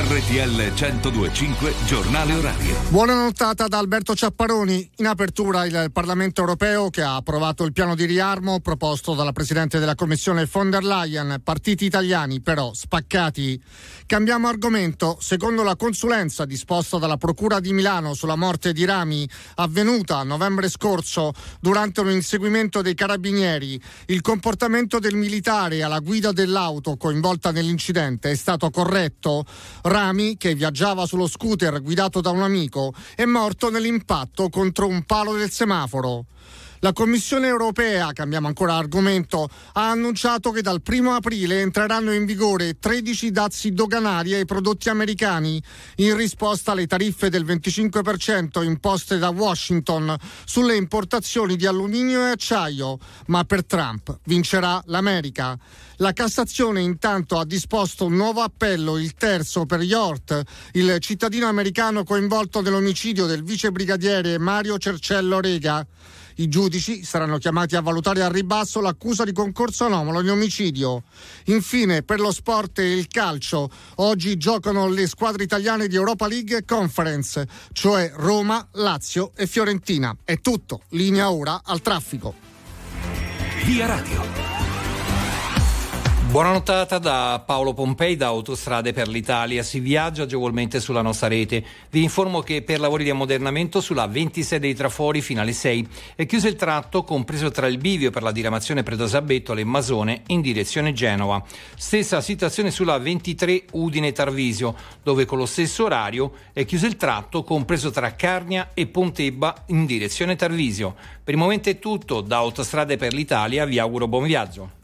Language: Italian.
RTL 102.5 Giornale Orario. Buona nottata da Alberto Ciapparoni. In apertura il Parlamento europeo che ha approvato il piano di riarmo proposto dalla Presidente della Commissione von der Leyen. Partiti italiani però spaccati. Cambiamo argomento. Secondo la consulenza disposta dalla Procura di Milano sulla morte di Rami, avvenuta a novembre scorso durante un inseguimento dei carabinieri, il comportamento del militare alla guida dell'auto coinvolta nell'incidente è stato corretto. Rami, che viaggiava sullo scooter guidato da un amico, è morto nell'impatto contro un palo del semaforo. La Commissione europea, cambiamo ancora argomento, ha annunciato che dal 1 aprile entreranno in vigore 13 dazi doganali ai prodotti americani in risposta alle tariffe del 25% imposte da Washington sulle importazioni di alluminio e acciaio, ma per Trump vincerà l'America. La Cassazione intanto ha disposto un nuovo appello, il terzo per Yort, il cittadino americano coinvolto nell'omicidio del vice brigadiere Mario Cercello Rega. I giudici saranno chiamati a valutare al ribasso l'accusa di concorso anomalo in omicidio. Infine, per lo sport e il calcio, oggi giocano le squadre italiane di Europa League e Conference, cioè Roma, Lazio e Fiorentina. È tutto, linea ora al traffico. Via Radio. Buona nottata da Paolo Pompei da Autostrade per l'Italia. Si viaggia agevolmente sulla nostra rete. Vi informo che per lavori di ammodernamento sulla 26 dei Trafori fino alle 6 è chiuso il tratto compreso tra il bivio per la diramazione Predosabettola e Masone in direzione Genova. Stessa situazione sulla 23 Udine Tarvisio, dove con lo stesso orario è chiuso il tratto compreso tra Carnia e Pontebba in direzione Tarvisio. Per il momento è tutto. Da Autostrade per l'Italia vi auguro buon viaggio.